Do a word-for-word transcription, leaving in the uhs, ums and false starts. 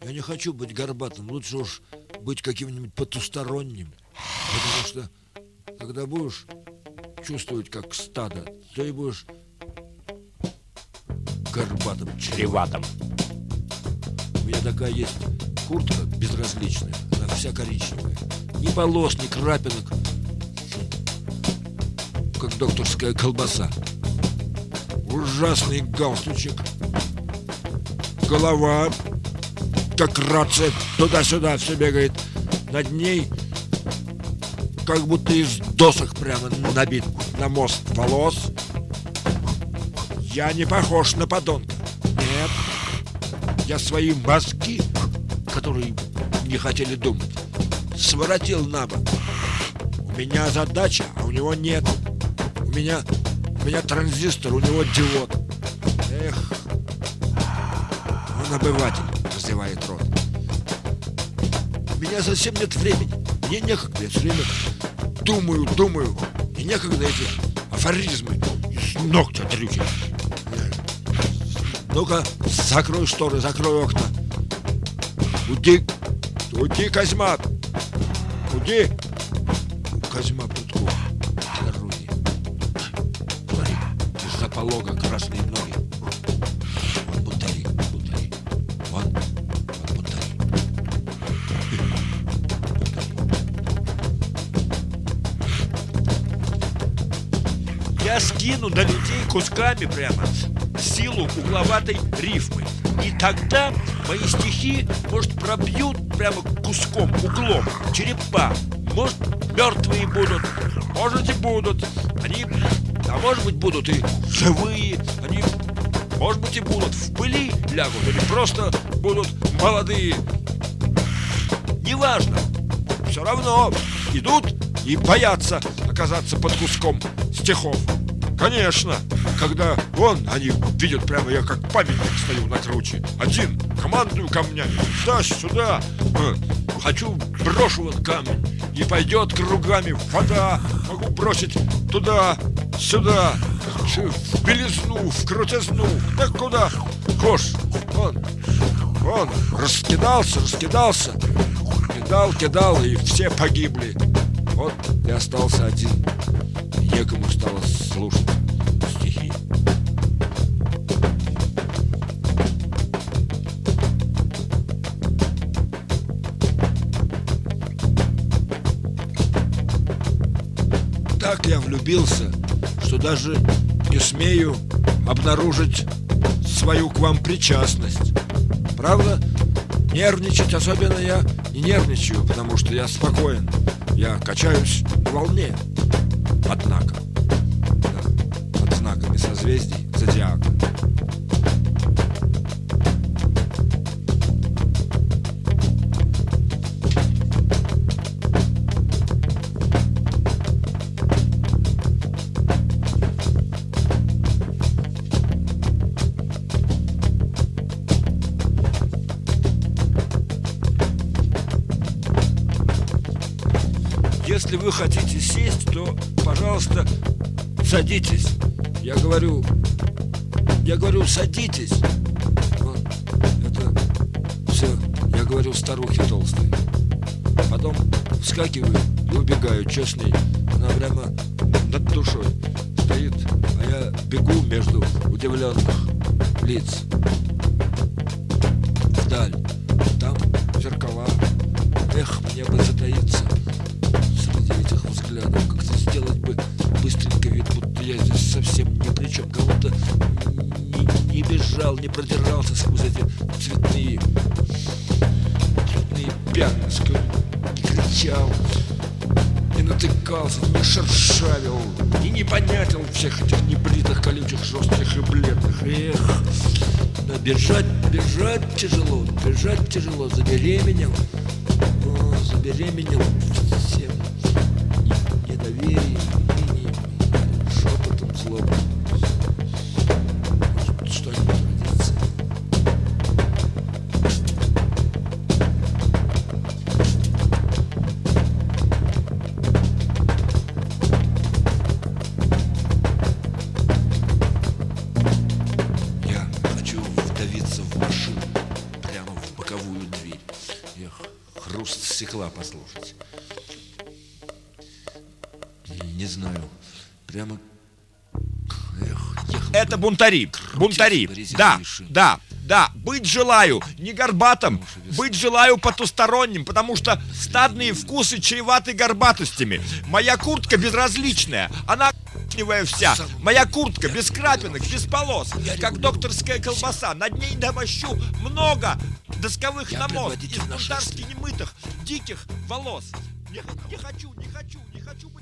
Я не хочу быть горбатым, лучше уж быть каким-нибудь потусторонним. Потому что, когда будешь чувствовать как стадо, то и будешь горбатым, чреватым. У меня такая есть куртка безразличная, она вся коричневая. Ни полос, ни крапинок, как докторская колбаса. Ужасный галстучек. Голова, как рация, туда-сюда все бегает. Над ней как будто из досок прямо набит на мост волос. Я не похож на подонка. Нет. Я свои мозги, которые не хотели думать, своротил на бок. У меня задача, а у него нет. У меня, у меня транзистор, у него диод. Эх, он обыватель, разевает рот. У меня совсем нет времени. Мне некогда, я все время думаю, думаю. И некогда эти афоризмы из ногтя дрючить. Ну-ка, закрой шторы, закрой окна. Уйди, уйди, Козьма. Уйди. Козьма Прудков. Здоровье. Смотри, из-за полога красные ноги. Вон бунтари, бунтари. Вон, вон бунтари. Я скину на людей кусками прямо силу угловатой рифмы. И тогда мои стихи, может, пробьют прямо куском, углом черепа. Может, мертвые будут, может, и будут. Они, а может быть, будут и живые. Они, может быть, и будут в пыли лягут, или просто будут молодые. Неважно. Все равно идут и боятся оказаться под куском стихов. Конечно, когда вон они видят прямо, я как памятник стою на круче. Один, командую камнями, туда-сюда. Хочу, брошу вот камень, и пойдет кругами вода. Могу бросить туда-сюда, в белизну, в крутизну, да куда хошь. Вон, вон, раскидался, раскидался. Кидал, кидал, и все погибли. Вот и остался один. Некому стало слушать стихи. Так я влюбился, что даже не смею обнаружить свою к вам причастность. Правда, нервничать особенно я не нервничаю, потому что я спокоен. Я качаюсь на волне. Однако, да, под знаками созвездий зодиака. Если вы хотите сесть, то, пожалуйста, садитесь. Я говорю, я говорю, садитесь. Вот, это все, я говорю старухе толстой. Потом вскакиваю и убегаю, чё с ней? Она прямо над душой стоит, а я бегу между удивленных лиц. Вдаль, там зеркала. Эх, мне бы затаиться среди этих взглядов, как-то сделать бы быстренько вид, будто я здесь совсем ни при чем, как будто не, не бежал, не продирался сквозь эти цветные, цветные пятнышки, не кричал, не натыкался, не шершавил, и не понятил всех этих небритых, колючих, жестких и бледных. Эх, да бежать, бежать тяжело, бежать тяжело, забеременел, о, забеременел всем недоверием, инием, шепотом злобным. Может, что-нибудь родится. Я хочу вдавиться в машину прямо в боковую дверь. рассекла, послушать. Не знаю, прямо... Эх, Это бунтари, бунтари, да, да, да, быть желаю не горбатым, быть желаю потусторонним, потому что стадные вкусы чреваты горбатостями. Моя куртка безразличная, она вся, моя куртка без крапинок, без полос, как докторская колбаса, над ней намощу много досковых намоз из бунтарски немытых, диких волос. Не, не хочу, не хочу, не хочу быть...